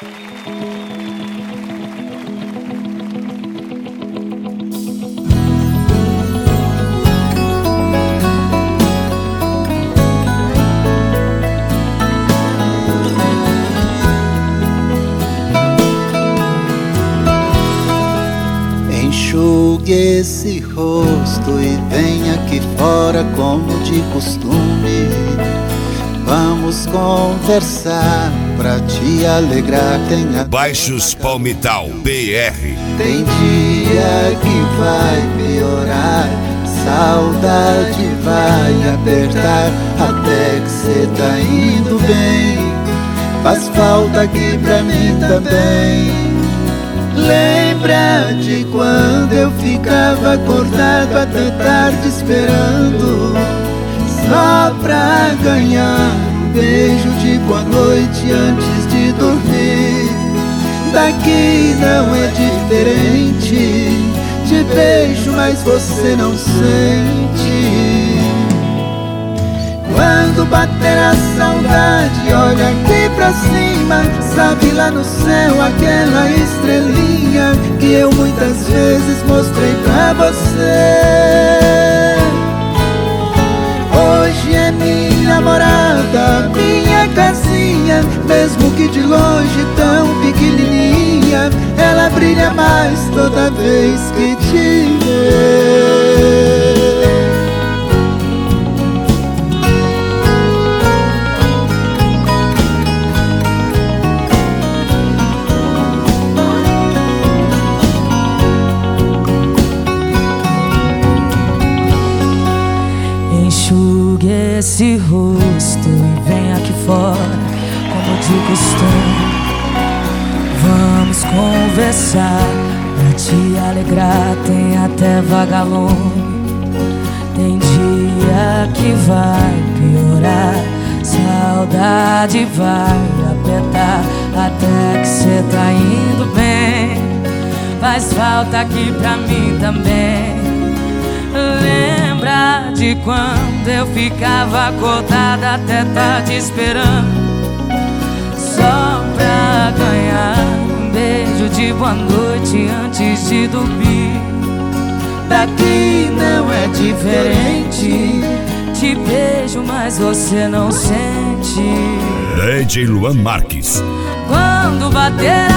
Enxugue esse rosto e venha aqui fora como de costume. Vamos conversar pra te alegrar. Baixos Palmital BR. Tem dia que vai piorar, saudade vai apertar, até que cê tá indo bem. Faz falta aqui pra mim também. Lembra de quando eu ficava acordado até tarde esperando, só pra ganhar um beijo de boa noite antes de dormir. Daqui não é diferente, te beijo mas você não sente. Quando bater a saudade, olha aqui pra cima, sabe lá no céu aquela estrelinha que eu muitas vezes mostrei pra você. Hoje é minha morada, minha casinha, mesmo que de longe tão pequenininha, ela brilha mais toda vez que te vê. Enxugue esse rosto e vem aqui fora, como de costume. Vamos conversar pra te alegrar, tem até vagalume. Tem dia que vai piorar, saudade vai apertar, até que cê tá indo bem. Faz falta aqui pra mim também. Lembra de quando eu ficava acordada até tarde esperando, só pra ganhar um beijo de boa noite antes de dormir. Daqui não é diferente, te beijo mas você não sente. DJ Luan Marques. Quando bater